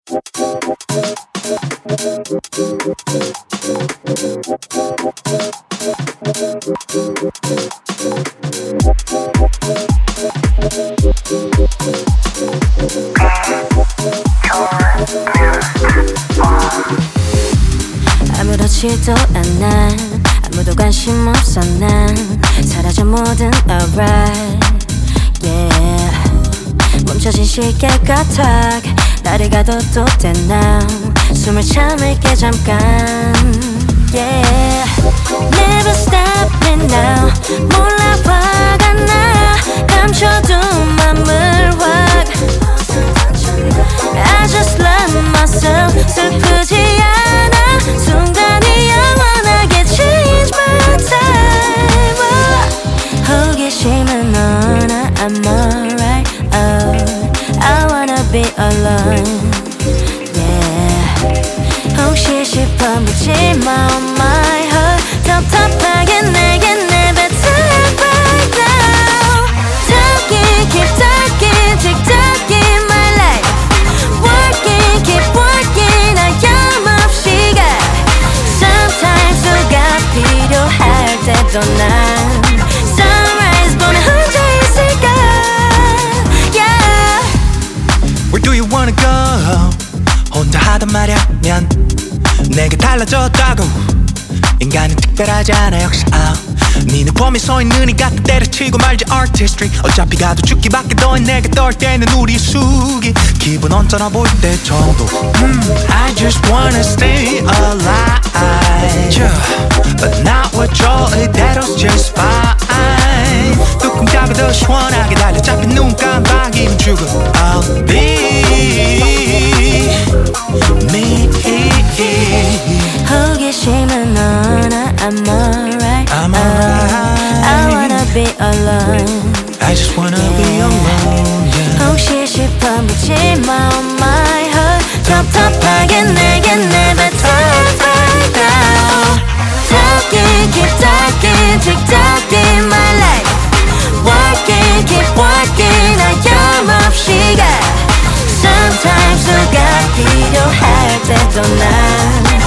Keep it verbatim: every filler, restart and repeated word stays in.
아무렇지도 않아 아무도 관심 없어 난 사라져 모든 alright yeah 멈춰진 시계 같아 나를 가둬도 돼 now 숨을 참을게 잠깐 yeah Never stop me now 몰라 화가 나 감춰둔 맘을 확 I just love myself 슬프지 않아 순간이 영원하게 change my time oh. 호기심은 너나 I'm alright oh. I wanna be alone yeah 혹시 싶어 묻지 마 on my heart 답답하게 내게 내뱉어 right now Talking keep talking tick tock in my life Working keep working 하염없이 가 Sometimes 누가 필요할 때도 난 Sunrise 보면 혼자 있을까 yeah Where do you wanna go 혼자 하단 말야면 내게 달라졌다고 인간은 특별하지 않아 역시 oh. 니는 봄에 서있는 이 같은 때려치고 말지 artistry 어차피 가도 죽기밖에 더해 내가 떨 때는 우리의 숙이 기분 언짢아 보일 때 정도 mm, I just wanna stay alive yeah. But not what you're 이대로's just fine 뚜껑 닫아도 시원하게 달려 잡힌 눈 깜빡이면 죽어 I'll be me 호기심은 너나 I'm alright I'm alright oh, I wanna be alone I just wanna yeah. be alone yeah. 혹시 싶어 묻지 마 on my heart 답답하게 내게 내뱉어 right now Talking keep talking tick tock in my life Working keep working 하염없이 가 Sometimes 누가 필요할 때도 난